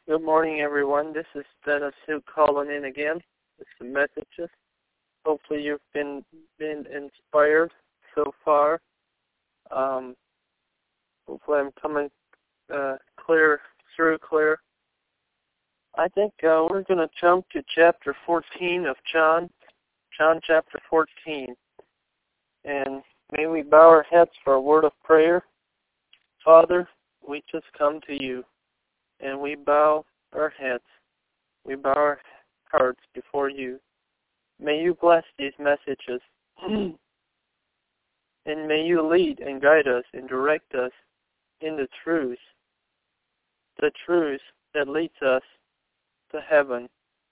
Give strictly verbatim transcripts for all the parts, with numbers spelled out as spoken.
Good morning, everyone. This is Dennis Sue calling in again with some messages. Hopefully you've been been inspired so far. Um, hopefully I'm coming uh, clear through clear. I think uh, we're going to jump to chapter fourteen of John, John chapter fourteen. And may we bow our heads for a word of prayer. Father, we just come to you. And we bow our heads. We bow our hearts before you. May you bless these messages. And may you lead and guide us and direct us in the truth. The truth that leads us to heaven.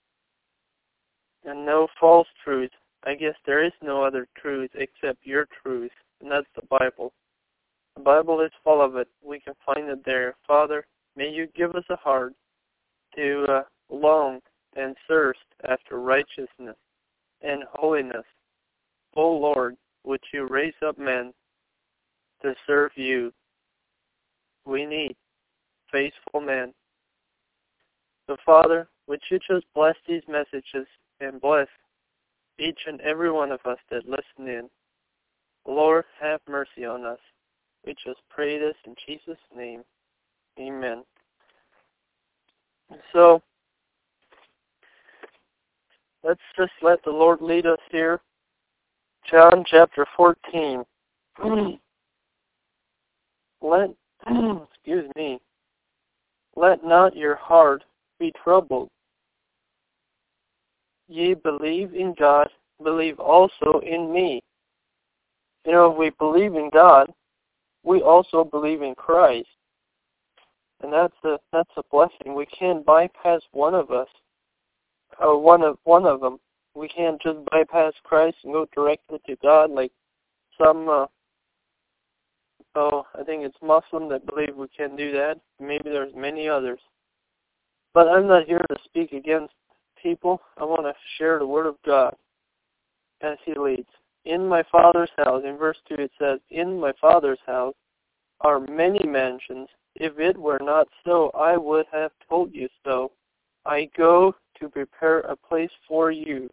And no false truth. I guess there is no other truth except your truth. And that's the Bible. The Bible is full of it. We can find it there. Father, may you give us a heart to uh, long and thirst after righteousness and holiness. O Lord, would you raise up men to serve you? We need faithful men. So, Father, would you just bless these messages and bless each and every one of us that listen in. Lord, have mercy on us. We just pray this in Jesus' name. Amen. So, let's just let the Lord lead us here. John chapter fourteen. Let, excuse me, let not your heart be troubled. Ye believe in God, believe also in me. You know, if we believe in God, we also believe in Christ. And that's a that's a blessing. We can't bypass one of us, or one of one of them. We can't just bypass Christ and go directly to God like some. Uh, oh, I think it's Muslim that believe we can do that. Maybe there's many others. But I'm not here to speak against people. I want to share the Word of God as He leads. In my Father's house, in verse two, it says, "In my Father's house are many mansions. If it were not so, I would have told you so. I go to prepare a place for you.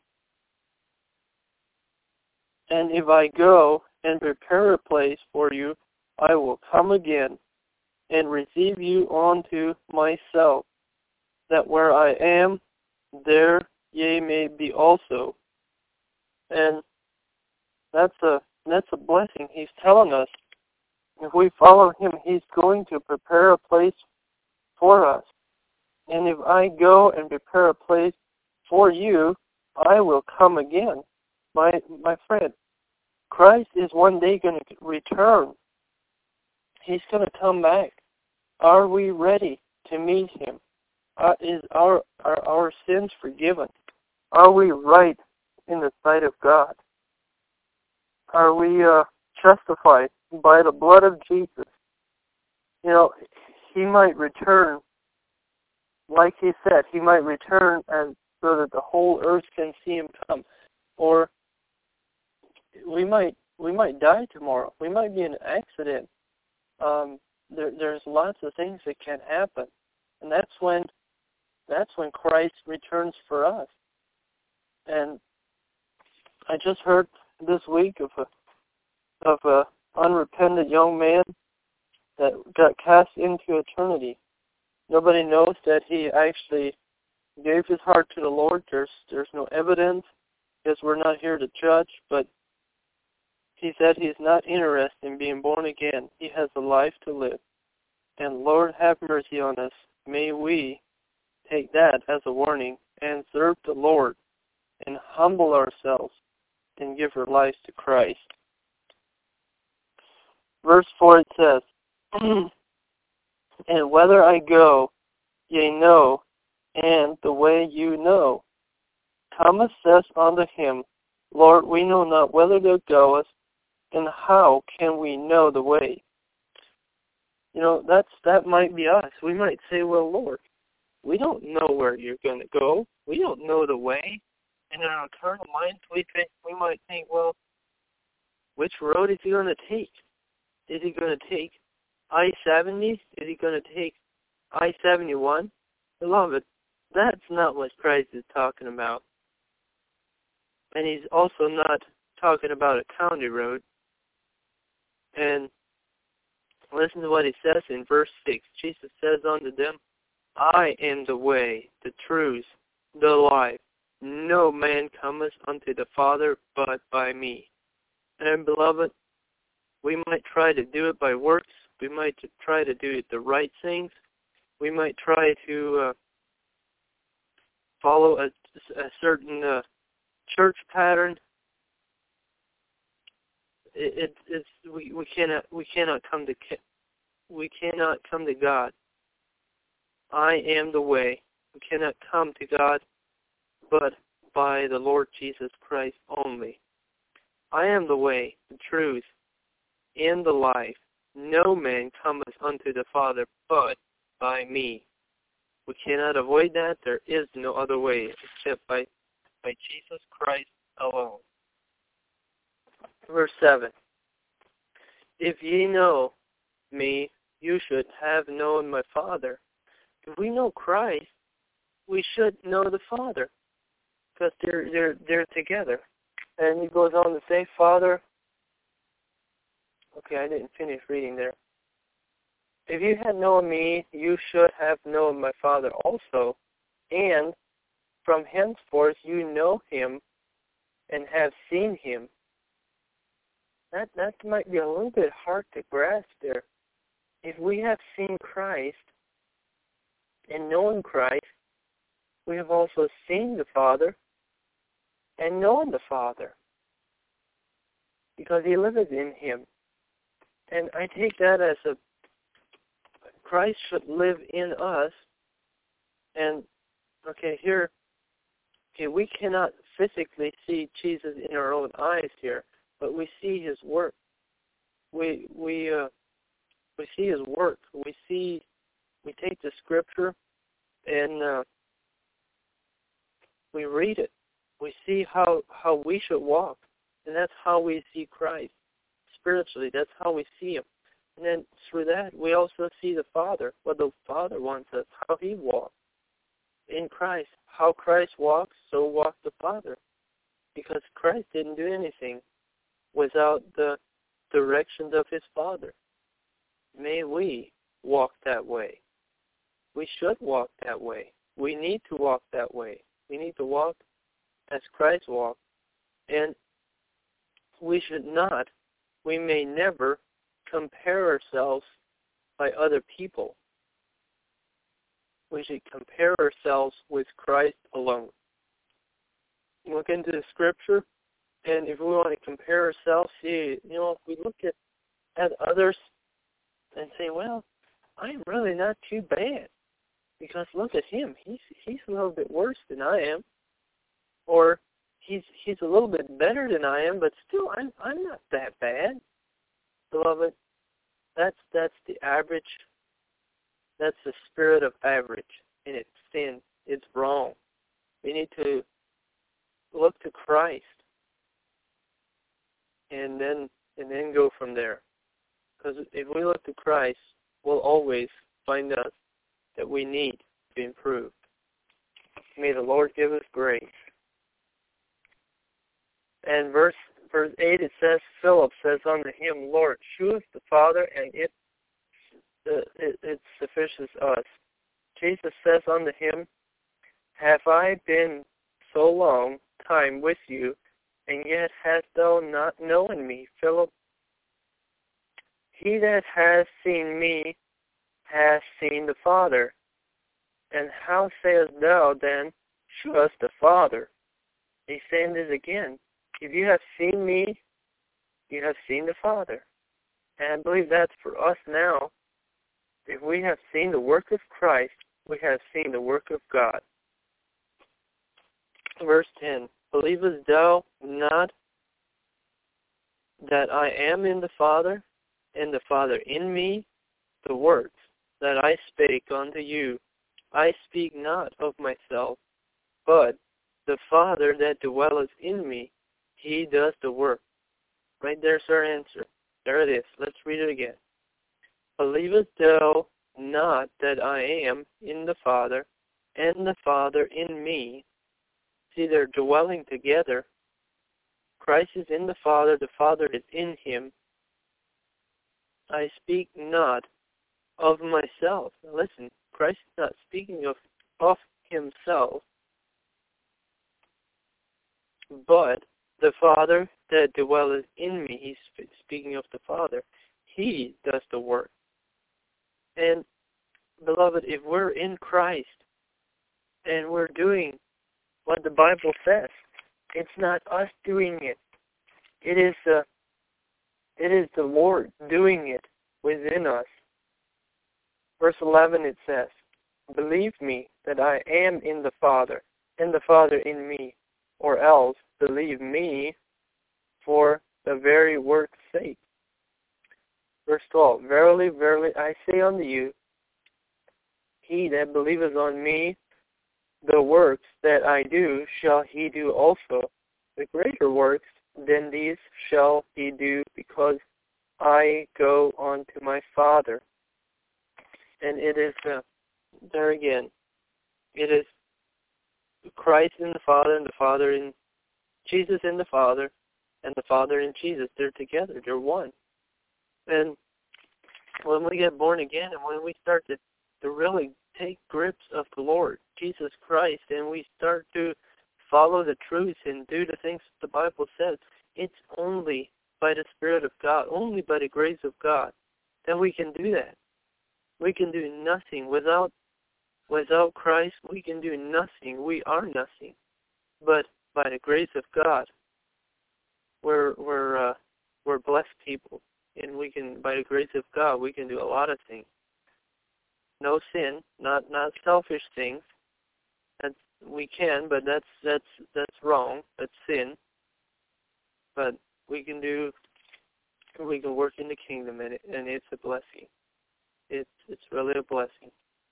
And if I go and prepare a place for you, I will come again and receive you unto myself, that where I am, there ye may be also." And that's a that's a blessing. He's telling us, if we follow Him, He's going to prepare a place for us. And if I go and prepare a place for you, I will come again. My my friend, Christ is one day going to return. He's going to come back. Are we ready to meet Him? Uh, is our, are our sins forgiven? Are we right in the sight of God? Are we uh, justified by the blood of Jesus? You know, He might return, like He said, He might return and so that the whole earth can see Him come. Or we might we might die tomorrow. We might be in an accident. Um, there, there's lots of things that can happen, and that's when that's when Christ returns for us. And I just heard this week of a of a unrepentant young man that got cast into eternity. Nobody knows that he actually gave his heart to the Lord. There's there's no evidence, because we're not here to judge, but he said he's not interested in being born again. He has a life to live. And Lord, have mercy on us. May we take that as a warning and serve the Lord and humble ourselves and give our lives to Christ. Verse four, it says, "And whether I go, ye know, and the way you know." Thomas says unto him, "Lord, we know not whither thou goest, and how can we know the way?" You know, that's that might be us. We might say, "Well, Lord, we don't know where you're going to go. We don't know the way." And in our carnal minds, we think we might think, "Well, which road is He going to take? Is He going to take I seventy? Is He going to take I seventy-one? Beloved, that's not what Christ is talking about. And he's also not talking about a county road. And listen to what he says in verse six. Jesus says unto them, I am the way, the truth, the life. No man cometh unto the Father but by me. And beloved, we might try to do it by works. We might try to do it the right things. We might try to uh, follow a, a certain uh, church pattern. It, it, it's we, we cannot we cannot come to we cannot come to God. I am the way. We cannot come to God, but by the Lord Jesus Christ only. I am the way, the truth, and the life. No man cometh unto the Father but by me. We cannot avoid that. There is no other way except by, by Jesus Christ alone. Verse seven. If ye know me, you should have known my Father. If we know Christ, we should know the Father, because they're they're they're together. And he goes on to say, Father. Okay, I didn't finish reading there. If you had known me, you should have known my Father also, and from henceforth you know him and have seen him. That that might be a little bit hard to grasp there. If we have seen Christ and known Christ, we have also seen the Father and known the Father, because he liveth in him. And I take that as a Christ should live in us. And okay, here, okay, we cannot physically see Jesus in our own eyes here, but we see his work. We we uh, we see his work. We see we take the scripture and uh, we read it. We see how how we should walk, and that's how we see Christ spiritually. That's how we see him. And then through that, we also see the Father, what the Father wants us, how he walks in Christ. How Christ walks, so walks the Father. Because Christ didn't do anything without the directions of his Father. May we walk that way. We should walk that way. We need to walk that way. We need to walk as Christ walked. And we should not, we may never compare ourselves by other people. We should compare ourselves with Christ alone. Look into the scripture, and if we want to compare ourselves, see, you know, if we look at, at others and say, well, I'm really not too bad, because look at him. He's he's a little bit worse than I am, or he's he's a little bit better than I am, but still, I'm I'm not that bad. Beloved, that's that's the average. That's the spirit of average, and it's sin. It's wrong. We need to look to Christ, and then and then go from there. Because if we look to Christ, we'll always find out that we need to be improved. May the Lord give us grace. And verse verse eight, it says, Philip says unto him, Lord, shew us the Father, and it, uh, it, it suffices us. Jesus says unto him, Have I been so long time with you, and yet hast thou not known me, Philip? He that has seen me has seen the Father. And how sayest thou then, shew us the Father? He's saying this again. If you have seen me, you have seen the Father. And I believe that's for us now. If we have seen the work of Christ, we have seen the work of God. Verse ten, Believest thou not that I am in the Father, and the Father in me? The words that I spake unto you, I speak not of myself, but the Father that dwelleth in me, he does the work. Right there's our answer. There it is. Let's read it again. Believest thou not that I am in the Father, and the Father in me. See, they're dwelling together. Christ is in the Father, the Father is in him. I speak not of myself. Now listen, Christ is not speaking of, of himself, but the Father that dwelleth in me. He's speaking of the Father. He does the work. And, beloved, if we're in Christ and we're doing what the Bible says, it's not us doing it. It is the, it is the Lord doing it within us. Verse eleven, it says, believe me that I am in the Father, and the Father in me, or else believe me for the very work's sake. Verse twelve, verily, verily, I say unto you, he that believeth on me, the works that I do shall he do also. The greater works than these shall he do, because I go unto my Father. And it is, uh, there again, it is Christ in the Father, and the Father in Jesus in the Father, and the Father in Jesus. They're together. They're one. And when we get born again, and when we start to, to really take grips of the Lord Jesus Christ, and we start to follow the truth and do the things the Bible says, it's only by the Spirit of God, only by the grace of God, that we can do that. We can do nothing without without Christ. We can do nothing. We are nothing. But by the grace of God, we're we're uh, we're blessed people, and we can, by the grace of God, we can do a lot of things. No sin, not not selfish things. That's, we can, but that's that's that's wrong. That's sin. But we can do, we can work in the kingdom, and, it, and it's a blessing. It's it's really a blessing.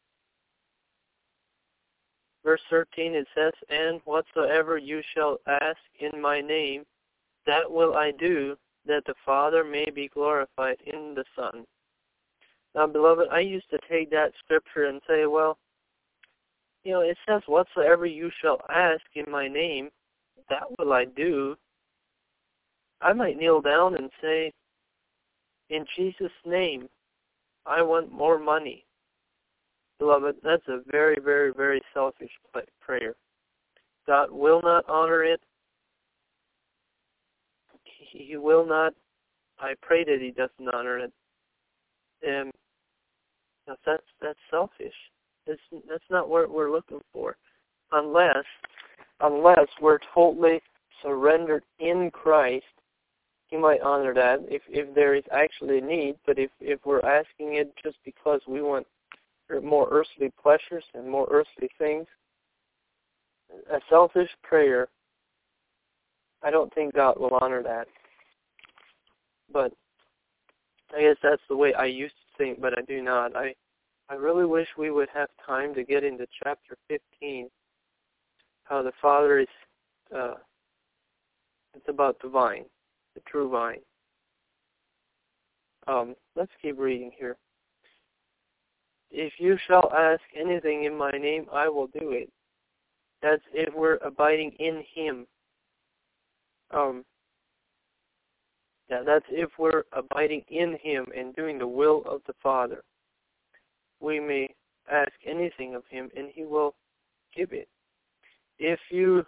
Verse thirteen, it says, and whatsoever you shall ask in my name, that will I do, that the Father may be glorified in the Son. Now, beloved, I used to take that scripture and say, well, you know, it says, whatsoever you shall ask in my name, that will I do. I might kneel down and say, in Jesus' name, I want more money. Beloved, that's a very, very, very selfish prayer. God will not honor it. He will not. I pray that he doesn't honor it. And that's that's selfish. That's that's not what we're looking for, unless unless we're totally surrendered in Christ. He might honor that if if there is actually a need. But if if we're asking it just because we want more earthly pleasures and more earthly things, a selfish prayer, I don't think God will honor that. But I guess that's the way I used to think, but I do not. I I really wish we would have time to get into chapter fifteen, how the Father is, uh, it's about the vine, the true vine. Um, let's keep reading here. If you shall ask anything in my name, I will do it. That's if we're abiding in him. Um, yeah, that's if we're abiding in him and doing the will of the Father. We may ask anything of him, and he will give it. If you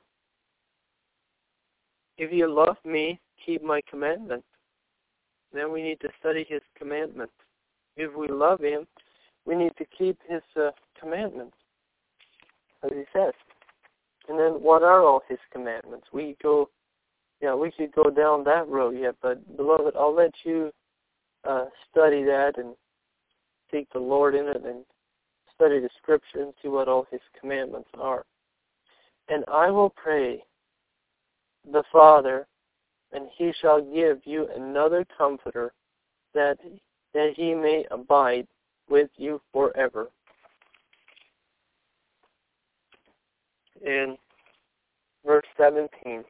if you love me, keep my commandments. Then we need to study his commandments. If we love him, we need to keep his uh, commandments, as he says. And then what are all his commandments? We go, yeah, we could go down that road yet, but beloved, I'll let you uh, study that and seek the Lord in it and study the Scripture and see what all his commandments are. And I will pray the Father, and he shall give you another Comforter, that that he may abide with you forever. In verse seventeen,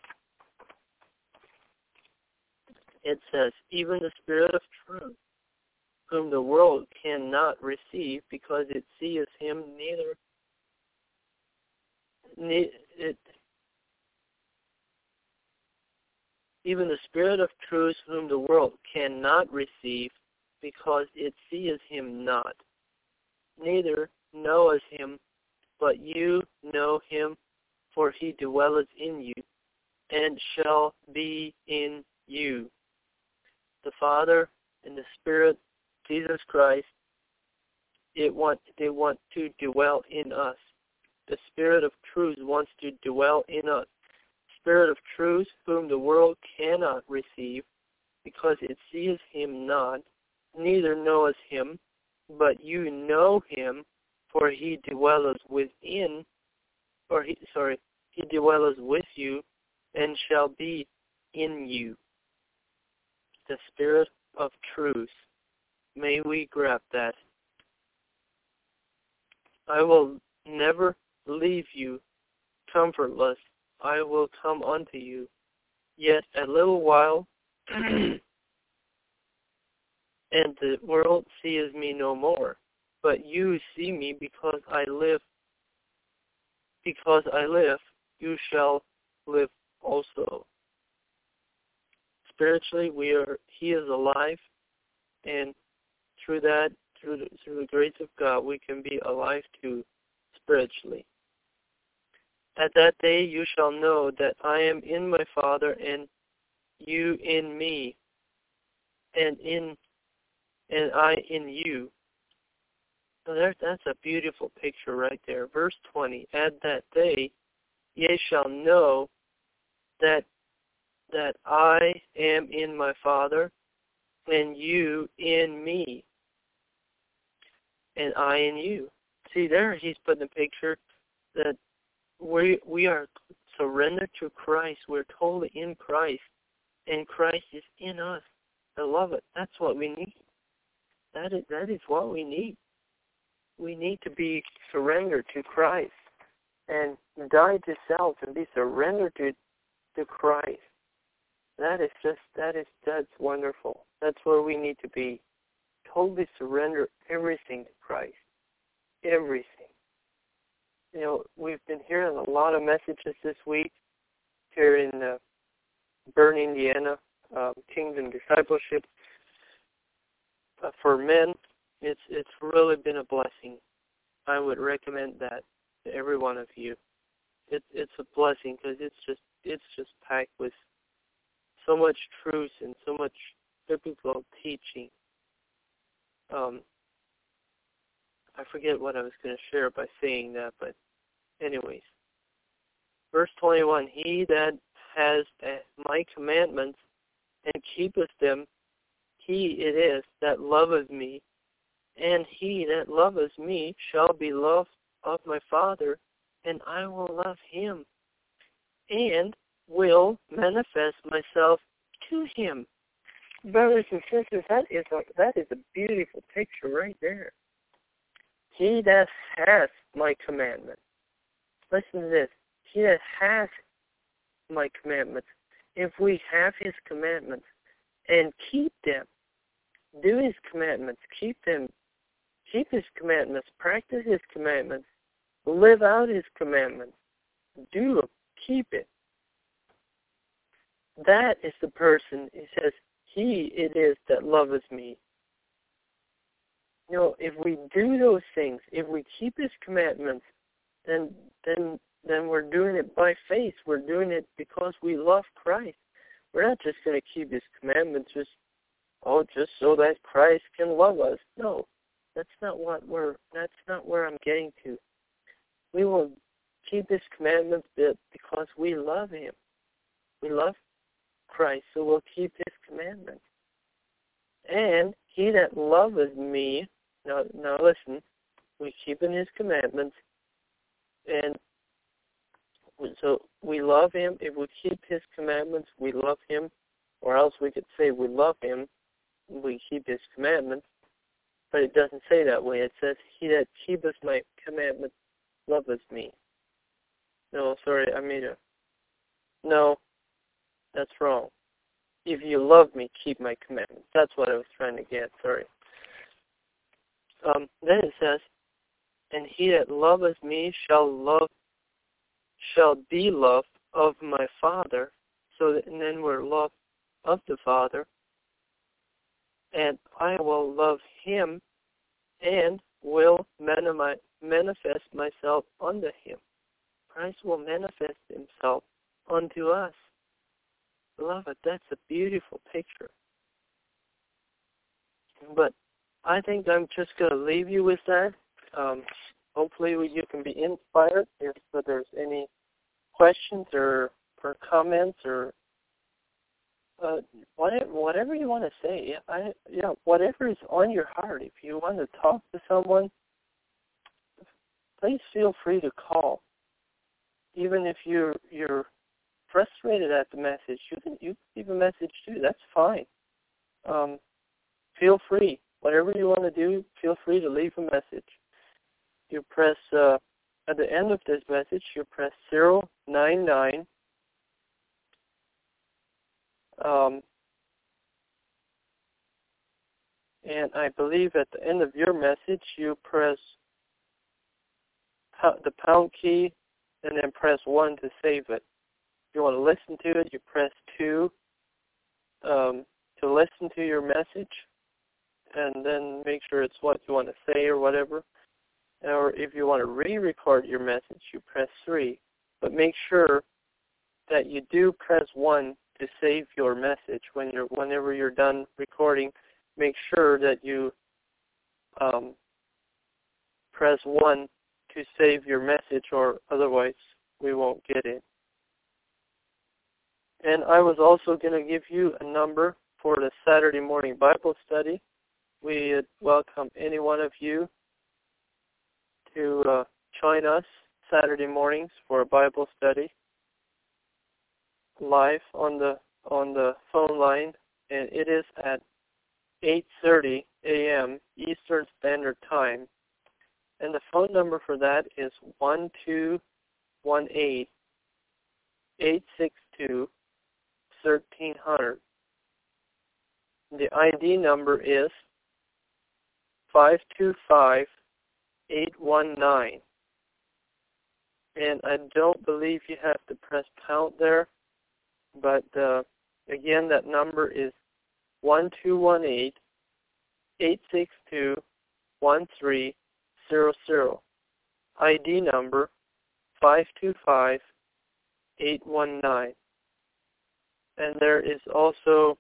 it says, even the Spirit of truth, whom the world cannot receive, because it seeth him neither truth whom the world cannot receive, because it seeth him not, neither knoweth him, but you know him, for he dwelleth in you, and shall be in you. The Father and the Spirit, Jesus Christ, it want, they want to dwell in us. The Spirit of truth wants to dwell in us. Spirit of truth, whom the world cannot receive, because it seeth him not, neither knoweth him, but you know him, for he dwelleth within, or he, sorry, he dwelleth with you, and shall be in you. The Spirit of truth. May we grab that. I will never leave you comfortless. I will come unto you. Yet a little while, and the world seeth me no more. But you see me, because I live. Because I live, you shall live also. Spiritually, we are. He is alive, and through that, through the, through the grace of God, we can be alive too, spiritually. At that day you shall know that I am in my Father, and you in me, and in and I in you. So there, that's a beautiful picture right there. Verse twenty. At that day ye shall know that that I am in my Father, and you in me, and I in you. See there, he's putting a picture that we we are surrendered to Christ. We're totally in Christ, and Christ is in us. I love it. That's what we need. That is that is what we need. We need to be surrendered to Christ and die to self and be surrendered to to Christ. That is just that is that's wonderful. That's where we need to be. Totally surrender everything to Christ. Everything. You know, we've been hearing a lot of messages this week here in uh, Bern, Indiana, um, Kingdom Discipleship uh, for men. It's it's really been a blessing. I would recommend that to every one of you. It's it's a blessing because it's just it's just packed with so much truth and so much biblical teaching. Um, I forget what I was going to share by saying that, but anyways. Verse twenty-one, he that has my commandments and keepeth them, he it is that loveth me, and he that loveth me shall be loved of my Father, and I will love him, and will manifest myself to him. Brothers and sisters, that is a, that is a beautiful picture right there. He that has my commandments. Listen to this. He that has my commandments. If we have his commandments and keep them, do his commandments, keep them, keep his commandments, practice his commandments, live out his commandments, do them, keep it. That is the person, he says, he it is that loveth me. You know, if we do those things, if we keep his commandments, then then then we're doing it by faith. We're doing it because we love Christ. We're not just going to keep his commandments just, oh, just so that Christ can love us. No, that's not what we're, that's not where I'm getting to. We will keep his commandments because we love him. We love Christ, so we'll keep his commandments. And he that loveth me, now, now listen, we keep in his commandments, and so we love him. If we keep his commandments, we love him, or else we could say we love him, we keep his commandments, but it doesn't say that way. It says, he that keepeth my commandments loveth me. No, sorry, I made a, no, that's wrong. If you love me, keep my commandments. That's what I was trying to get, sorry. Um, then it says, and he that loveth me shall love, shall be loved of my Father. So that, and then we're loved of the Father, and I will love him and will manifest myself unto him. Christ will manifest himself unto us. Beloved, that's a beautiful picture. But I think I'm just going to leave you with that. Um, hopefully you can be inspired. If there's any questions or, or comments or uh, whatever, whatever you want to say, I, you know, whatever is on your heart. If you want to talk to someone, please feel free to call. Even if you're you're frustrated at the message, you can you can leave a message too. That's fine. Um, feel free. Whatever you want to do, feel free to leave a message. You press uh, at the end of this message, you press zero nine nine. Um, and I believe at the end of your message, you press the pound key and then press one to save it. If you want to listen to it, you press two um, to listen to your message, and then make sure it's what you want to say or whatever. Or if you want to re-record your message, you press three. But make sure that you do press one to save your message. When you're, whenever you're done recording, make sure that you um, press one to save your message, or otherwise we won't get it. And I was also going to give you a number for the Saturday morning Bible study. We welcome any one of you to uh, join us Saturday mornings for a Bible study live on the on the phone line, and it is at eight thirty a.m. Eastern Standard Time. And the phone number for that is one two one eight, eight six two, one three zero zero. The I D number is five two five, eight one nine. And I don't believe you have to press pound there, but uh, again, that number is one two one eight, eight six two, one three zero zero. I D number five two five, eight one nine. And there is also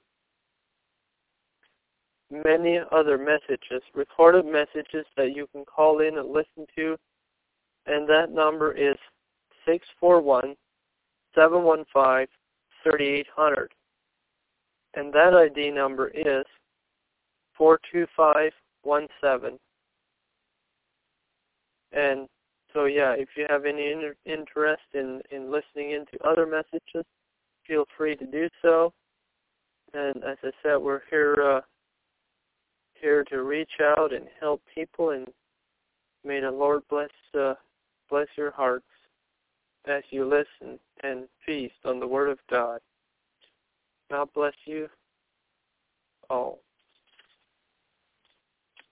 many other messages, recorded messages that you can call in and listen to, and that number is six four one, seven one five, three eight zero zero. And that I D number is four two five one seven. And so, yeah, if you have any in- interest in, in listening into other messages, feel free to do so. And as I said, we're here uh, here to reach out and help people, and may the Lord bless uh, bless your hearts as you listen and feast on the Word of God. God bless you all.